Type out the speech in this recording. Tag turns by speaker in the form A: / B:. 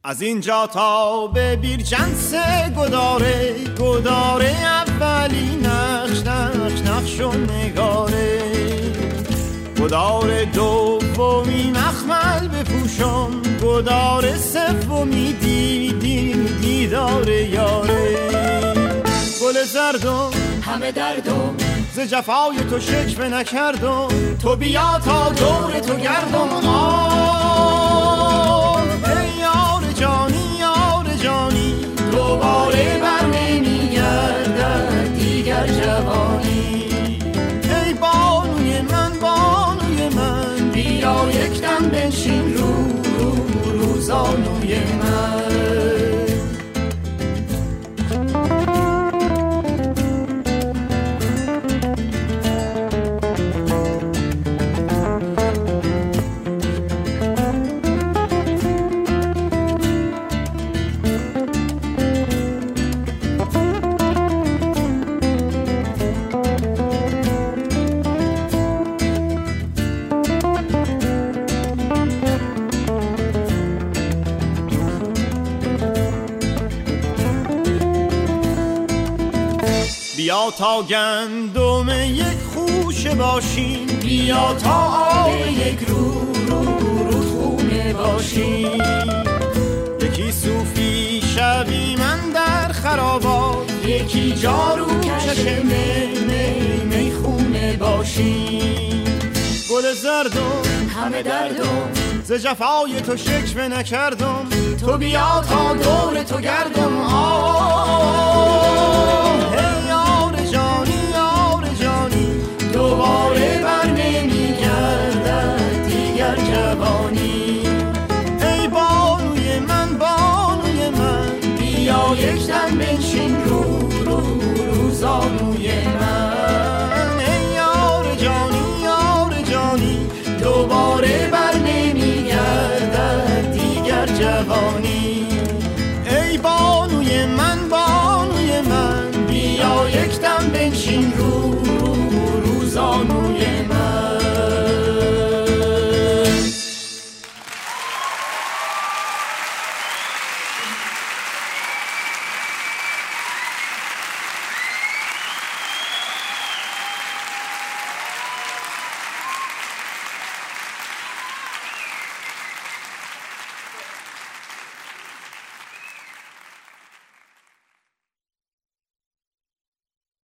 A: از اینجا تا به بیرجنس گداره اولی نقش و نگاره، گدار دومی مخمل بپوشم، گدار سومی دیدار یاره. گل زردم
B: همه دردم
A: ز جفای تو شکوه نکردم، تو بیا تا دور تو گردم. ای یار جانی دوباره بر نمیگردد دیگر جوانی. ای بانوی من بیا یک دم بنشین رو زانوی من. بیا تا گندم یک خوشه باشیم، بیا تا آب یک رودخونه باشیم. یکی صوفی شوی من در خرابات، یکی جارو چشم میخونه باشیم. گل زردم
B: همه دردم
A: ز جفای تو شکوه نکردم، تو بیا تا دور تو گردم. ای یار جانی دوباره